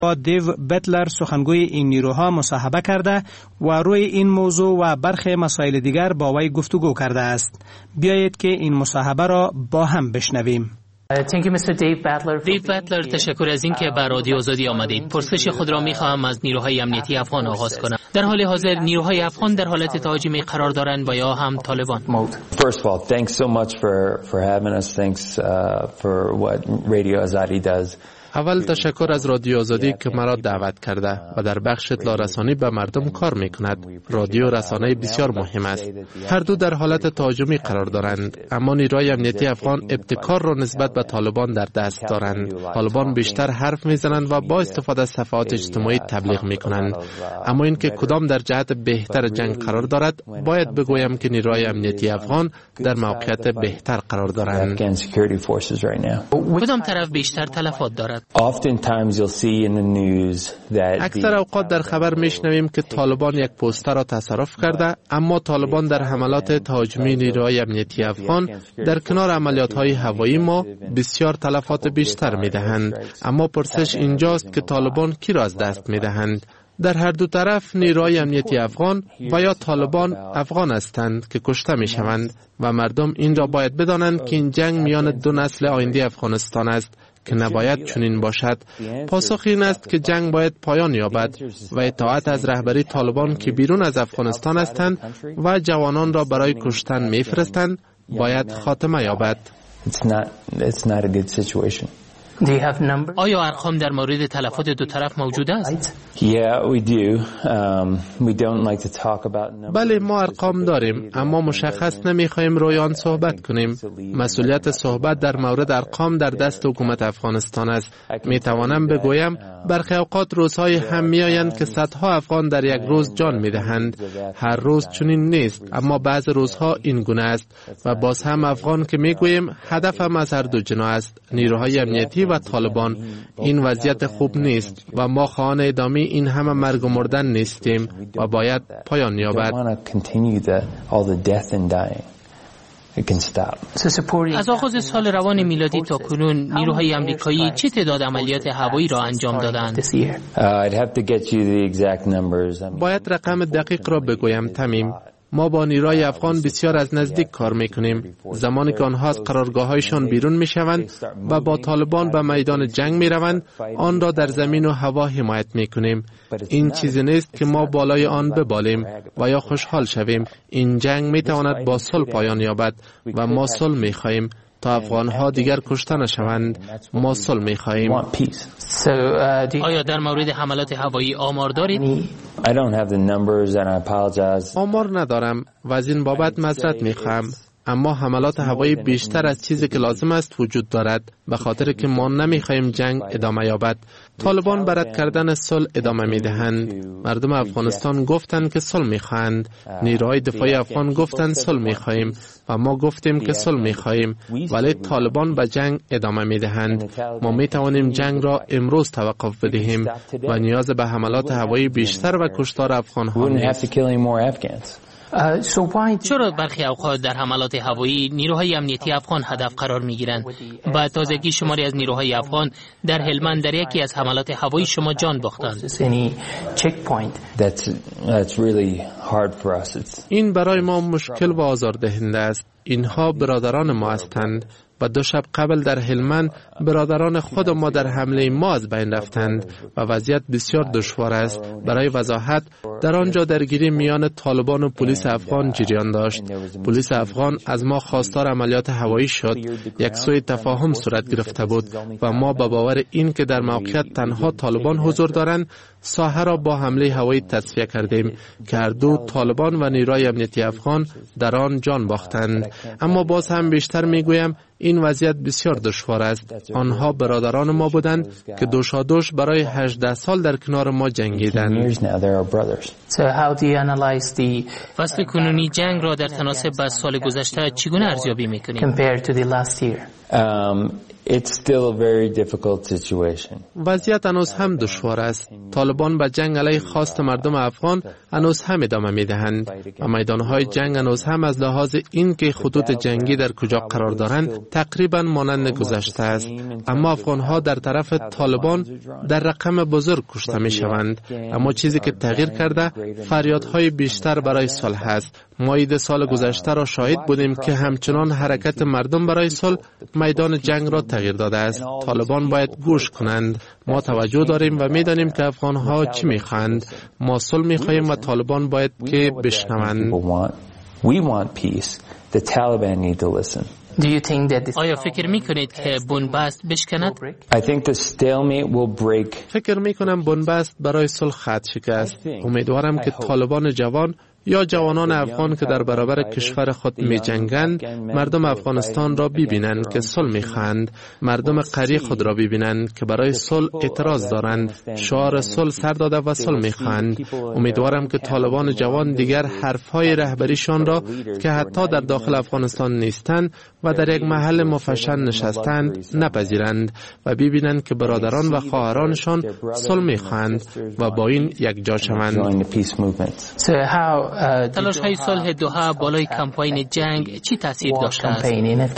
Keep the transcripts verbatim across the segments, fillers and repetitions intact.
با دیو بتلر سخنگوی این نیروها مصاحبه کرده و روی این موضوع و برخی مسائل دیگر با وی گفتگو کرده است. بیایید که این مصاحبه را با هم بشنویم. دیو بتلر، تشکر از این که به رادیو آزادی آمدید. پرسش خود را می خواهم از نیروهای امنیتی افغان آغاز کنم. در حال حاضر نیروهای افغان در حالت تهاجمی قرار دارند و یا هم طالبان؟ First of all, thanks so much for for having us. Thanks uh, for what Radio Azadi does. اول تشکر از رادیو آزادی که مرا دعوت کرده و در بخش اطلاع رسانی به مردم کار می کند. رادیو رسانه بسیار مهم است. هر دو در حالت تهاجمی قرار دارند، اما نیروهای امنیتی افغان ابتکار را نسبت به طالبان در دست دارند. طالبان بیشتر حرف می زنند و با استفاده از صفحات اجتماعی تبلیغ می کنند. اما اینکه کدام در جهت بهتر جنگ قرار دارد، باید بگویم که نیروهای امنیتی افغان در موقعیت بهتر قرار دارند. کدام طرف بیشتر تلفات دارد؟ Oftentimes you'll see in the news that اکثر اوقات در خبر میشنویم که طالبان یک پوستر را تصرف کرده، اما طالبان در حملات تهاجمی نیروهای امنیتی افغان در کنار عملیات‌های هوایی ما بسیار تلفات بیشتر میدهند. اما پرسش اینجاست که طالبان کی را از دست میدهند؟ در هر دو طرف نیروهای امنیتی افغان و یا طالبان افغان هستند که کشته می شوند و مردم این را باید بدانند که این جنگ میان دو نسل آینده افغانستان است که نباید چنین باشد. پاسخ این است که جنگ باید پایان یابد و اطاعت از رهبری طالبان که بیرون از افغانستان هستند و جوانان را برای کشتن میفرستند باید خاتمه یابد. It's not, it's not a good situation. آیا ارقام در مورد تلفات دو طرف موجود است؟ Yeah, we do. Um, we don't like to talk about numbers. بله، ما ارقام داریم، اما مشخص نمیخوایم روی آن صحبت کنیم. مسئولیت صحبت در مورد ارقام در دست حکومت افغانستان است. میتوانم بگویم برخی اوقات روزهای هم میآیند که صدها افغان در یک روز جان میدهند. هر روز چنین نیست، اما بعض روزها این گونه است و باز هم افغان که میگوییم هدفم از هر دو جناح است، نیروهای امنیتی و طالبان. این وضعیت خوب نیست و ما خواهان ادامه این همه مرگ و مردن نیستیم و باید پایان یابد. از آغاز سال روان میلادی تا کنون نیروهای آمریکایی چه تعداد عملیات هوایی را انجام دادند؟ باید رقم دقیق را بگویم تمیم. ما با نیروهای افغان بسیار از نزدیک کار میکنیم. زمانی که آنها از قرارگاه‌هایشان بیرون میشوند و با طالبان به میدان جنگ میروند، آن را در زمین و هوا حمایت میکنیم. این چیزی نیست که ما بالای آن ببالیم و یا خوشحال شویم. این جنگ میتواند با صلح پایان یابد و ما صلح میخواهیم تا افغان‌ها دیگر کشته نشوند. ما صلح می‌خواهیم. آیا در مورد حملات هوایی آمار دارید؟ آمار ندارم و از این بابت معذرت می‌خواهم. اما حملات هوایی بیشتر از چیزی که لازم است وجود دارد، به خاطر که ما نمی‌خواهیم جنگ ادامه یابد. طالبان به رد کردن صلح ادامه می‌دهند. مردم افغانستان گفتند که صلح می‌خواهند. نیروهای دفاعی افغان گفتند صلح می‌خواهیم و ما گفتیم که صلح می‌خواهیم، ولی طالبان به جنگ ادامه می‌دهند. ما می‌توانیم جنگ را امروز توقف بدهیم و نیاز به حملات هوایی بیشتر و کشتار افغان‌ها نیست. چرا برخی اوقات در حملات هوایی نیروهای امنیتی افغان هدف قرار می‌گیرند؟ با تازگی شماری از نیروهای افغان در هلمند در یکی از حملات هوایی شما جان باختند. این برای ما مشکل و آزاردهنده است. اینها برادران ما هستند. و دو شب قبل در هلمند برادران خود ما در حمله ما از بین رفتند و وضعیت بسیار دشوار است. برای وضاحت، در آنجا درگیری میان طالبان و پلیس افغان جریان داشت. پلیس افغان از ما خواستار عملیات هوایی شد. یک سوء تفاهم صورت گرفته بود و ما با باور این که در موقعیت تنها طالبان حضور دارند، ساحه را با حمله هوایی تصفیه کردیم که هر دو طالبان و نیروهای امنیتی افغان در آن جان باختند. اما باز هم بیشتر میگویم این وضعیت بسیار دشوار است. آنها برادران ما بودند که دوشادوش برای هجده سال در کنار ما جنگیدند. فصل کنونی جنگ را در تناسب با سال گذشته چگونه ارزیابی میکنید؟ Um, It's still a very difficult situation. وضعیت هنوز هم دشوار است. طالبان به جنگ علیه خواست مردم افغان هنوز هم ادامه میدهند و میدانهای جنگ هنوز هم از لحاظ اینکه خطوط جنگی در کجا قرار دارند تقریبا مانند گذشته است. اما افغانها در طرف طالبان در رقم بزرگ کشته می شوند. اما چیزی که تغییر کرده فریادهای بیشتر برای صلح است. ما عید سال گذشته را شاهد بودیم که همچنان حرکت مردم برای صلح میدان جنگ را تغییر داده است. طالبان باید گوش کنند. ما توجه داریم و میدانیم که افغانها چی میخواهند. ما صلح میخواهیم و طالبان باید که بشنوند. We want peace. The Taliban need to listen. Do you think that this آیا فکر میکنید که بنبست بشکند؟ I think the stalemate will break. فکر میکنم بنبست برای صلح خط شکست. امیدوارم که طالبان جوان یا جوانان افغان که در برابر کشور خود می جنگند مردم افغانستان را ببینند که صلح می خواهند، مردم قری خود را ببینند که برای صلح اعتراض دارند، شعار صلح سر داده و صلح می خواهند. امیدوارم که طالبان جوان دیگر حرفهای رهبریشان را که حتی در داخل افغانستان نیستند و در یک محل مفشن نشستند نپذیرند و ببینند که برادران و خواهرانشان صلح می خواهند و با این یک جا شوند. تلاش های صلح دوحه بالای کمپاین جنگ چی تاثیر داشته است؟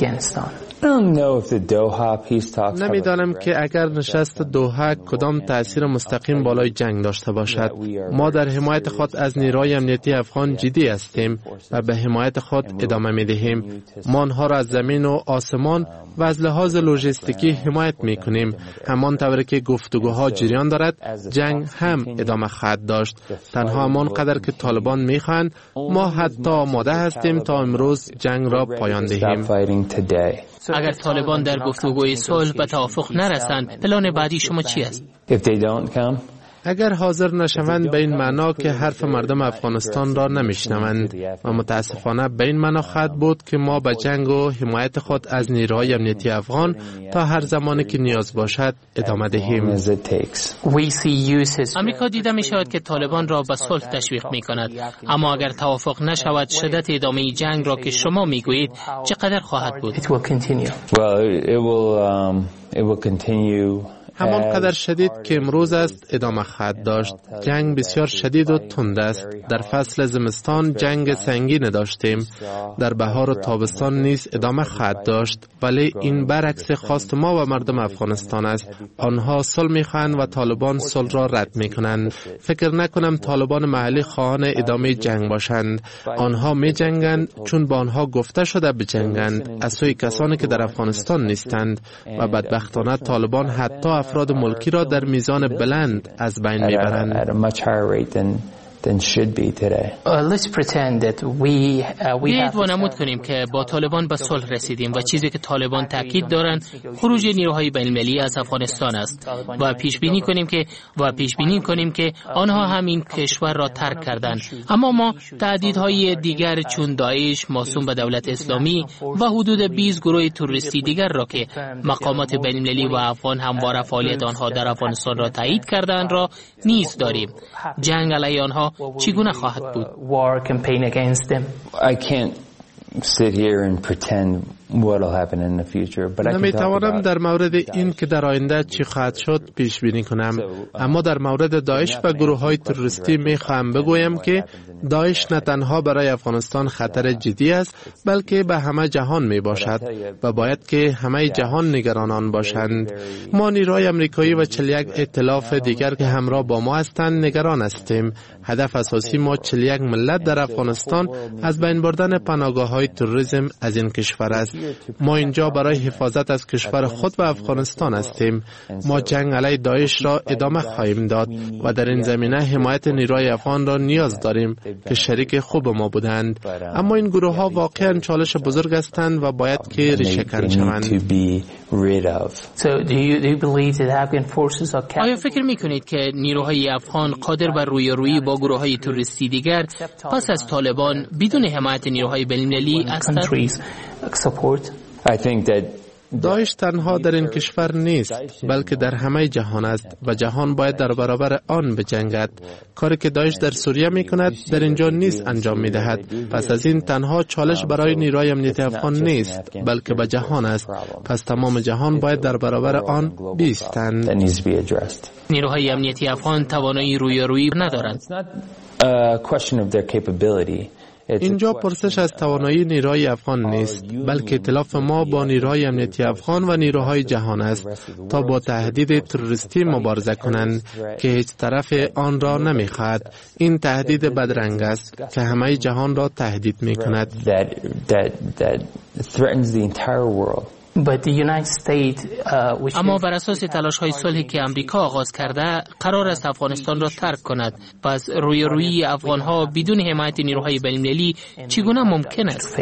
نمیدانم که اگر نشست دوحه کدام تاثیر مستقیم بالای جنگ داشته باشد. ما در حمایت خود از نیروهای امنیتی افغان جدی هستیم و به حمایت خود ادامه میدهیم. ما آنها را از زمین و آسمان و از لحاظ لوجستیکی حمایت میکنیم. همان طوری که گفتگوها جریان دارد جنگ هم ادامه خواهد داشت. تنها همان قدر که طالبان میخواهند ما حتی آماده هستیم تا امروز جنگ را پایان دهیم. اگر طالبان در گفتگوی صلح به توافق نرسند پلان بعدی شما چی است؟ اگر حاضر نشوند به این معنا که حرف مردم افغانستان را نمیشنوند و متاسفانه به این معنا خواهد بود که ما به جنگ و حمایت خود از نیروهای امنیتی افغان تا هر زمانی که نیاز باشد ادامه دهیم. امریکا دیده می شود که طالبان را به صلح تشویق می کند، اما اگر توافق نشود شدت ادامه جنگ را که شما می گویید چقدر خواهد بود؟ همان قدر شدید که امروز است ادامه خواهد داشت. جنگ بسیار شدید و تند است. در فصل زمستان جنگ سنگین داشتیم. در بهار و تابستان نیز ادامه خواهد داشت. ولی این برعکس خواست ما و مردم افغانستان است. آنها صلح می‌خواهند و طالبان صلح را رد می‌کنند. فکر نکنم طالبان محلی خواهان ادامه جنگ باشند. آنها می‌جنگند چون با آنها گفته شده بجنگند از سوی کسانی که در افغانستان نیستند و بدبختانه طالبان حتی افراد ملکی را در میزان بلند از بین میبرند. بیایید وانمود کنیم که با طالبان به صلح رسیدیم و چیزی که طالبان تاکید دارند خروج نیروهای بین‌المللی از افغانستان است و پیش بینی کنیم که و پیش بینی کنیم که آنها هم این کشور را ترک کردند. اما ما تهدیدهای دیگر چون داعش، موسوم به دولت اسلامی و حدود بیست گروه تروریستی دیگر را که مقامات بین‌المللی و افغان همواره فعالیت آنها در افغانستان را تایید کردند را نیز داریم. جنگ علیه آنها چگونه خواهد بود؟ I can't sit here and pretend what will happen in the future, but I can نمیتوانم در مورد این که در آینده چی خواهد شد پیش بینی کنم، اما در مورد داعش و گروه های تروریستی میخواهم بگویم که داعش نه تنها برای افغانستان خطر جدی است بلکه به همه جهان می باشد و باید که همه جهان نگران آن باشند. ما نیروهای آمریکایی و چهل و یک ائتلاف دیگر که همراه با ما هستند نگران هستیم. هدف اساسی ما چهل و یک ملت در افغانستان از بین بردن پناهگاه‌های تروریسم از این کشور است. ما اینجا برای حفاظت از کشور خود و افغانستان هستیم. ما جنگ علیه داعش را ادامه خواهیم داد و در این زمینه حمایت نیروهای افغان را نیاز داریم که شریک خوب ما بودند. اما این گروه ها واقعا چالش بزرگ هستند و باید که ریشه‌کن شوند. آیا فکر میکنید که نیروهای افغان قادر بر رویارویی با گروه های تروریستی دیگر پس از طالبان بدون حمایت نیروهای بین‌المللی هستند؟ I think that داعش تنها در این کشور نیست بلکه در همه جهان است و جهان باید در برابر آن بجنگد. کاری که داعش در سوریه می کند در اینجا نیست انجام می دهد. پس از این تنها چالش برای نیروهای امنیتی افغان نیست بلکه به جهان است. پس تمام جهان باید در برابر آن بایستند. نیروهای امنیتی افغان توانایی رویارویی ندارند. اینجا پرسش از توانایی نیروهای افغان نیست بلکه ائتلاف ما با نیروهای امنیتی افغان و نیروهای جهان است تا با تهدید تروریستی مبارزه کنند که هیچ طرف آن را نمیخواهد. این تهدید بدرنگ است که همه جهان را تهدید میکند. اما بر اساس تلاش های صلحی که امریکا آغاز کرده قرار است افغانستان را ترک کند. پس رویارویی افغان ها بدون حمایت نیروهای بین المللی چگونه ممکن است؟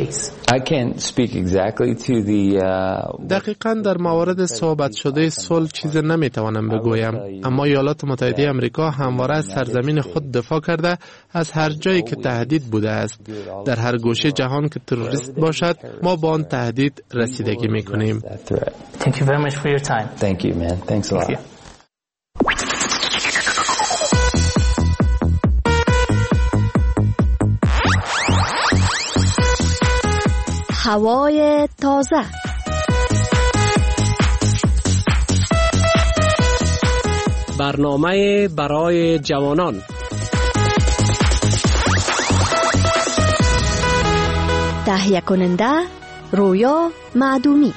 دقیقاً در موارد صحبت شده صلح چیز نمیتوانم بگویم، اما ایالات متحده آمریکا همواره از سرزمین خود دفاع کرده از هر جایی که تهدید بوده است. در هر گوشه جهان که تروریست باشد ما با آن تهدید رسیدگی میکنیم. Thank you very much for your time. Thank you, man. Thanks a lot. هوای تازه. برنامه برای جوانان. تهیه کننده رویا معدومی.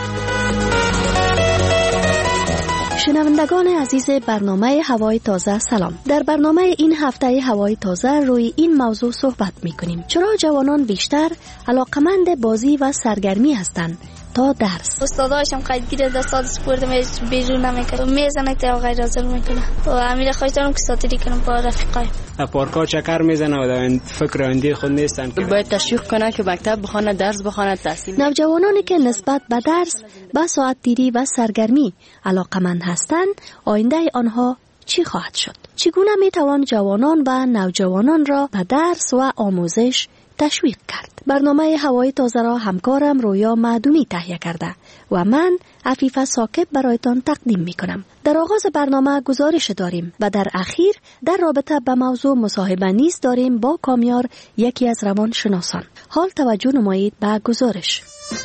شنوندگان عزیز برنامه هوای تازه سلام. در برنامه این هفته هوای تازه روی این موضوع صحبت می کنیم. چرا جوانان بیشتر علاقمند بازی و سرگرمی هستند تا درس؟ استاداشم قیدگیر دستات سپورت میز بیرون نمیکنه، میزنه تا غیر حاضر میکنه و امیر خواهش دارم که ساتری کنم با رفیقای پارکا چکر میزنه و در فکر آینده خود نیستن. باید تشویق کنه که مکتب بخونه، درس بخونه، تحصیل. نوجوانانی که نسبت به درس، به ساعت دیری و سرگرمی علاقمند هستند، آینده آنها چی خواهد شد؟ چگونه میتوان جوانان و نوجوانان را به درس و آموزش تشویق کرد؟ برنامه هوای تازه را همکارم رویا معدومی تهیه کرده و من عفیفه ساکب برایتان تقدیم می کنم. در آغاز برنامه گزارش داریم و در اخیر در رابطه به موضوع مصاحبه نیز داریم با کامیار، یکی از روانشناسان. حال توجه نمایید به گزارش.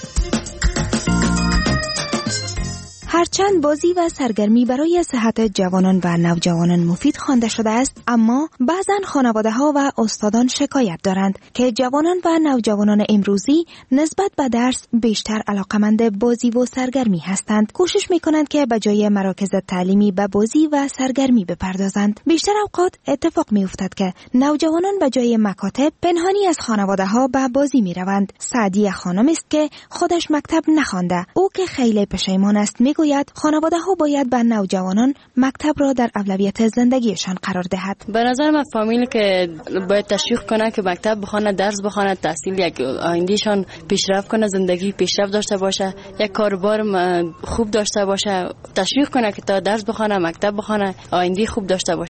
هرچند بازی و سرگرمی برای صحت جوانان و نوجوانان مفید خوانده شده است، اما بعضا خانواده‌ها و استادان شکایت دارند که جوانان و نوجوانان امروزی نسبت به درس بیشتر علاقمند بازی و سرگرمی هستند. کوشش می‌کنند که به جای مراکز تعلیمی به بازی و سرگرمی بپردازند. بیشتر اوقات اتفاق می‌افتد که نوجوانان به جای مکاتب پنهانی از خانواده‌ها به بازی می‌روند. سعدیه خانم است که خودش مکتب نخوانده. او که خیلی پشیمان است می گوید خانواده‌ها باید به نوجوانان مکتب را در اولویت زندگیشان قرار دهد. به نظر من فامیلی که باید تشویق کنه که مکتب بخونه، درس بخونه، تحصیل یک آیندهشان پیشرفت کنه، زندگی پیشرفت داشته باشه، یک کاربار خوب داشته باشه، تشویق کنه که تا درس بخونه، مکتب بخونه، آینده خوب داشته باشه.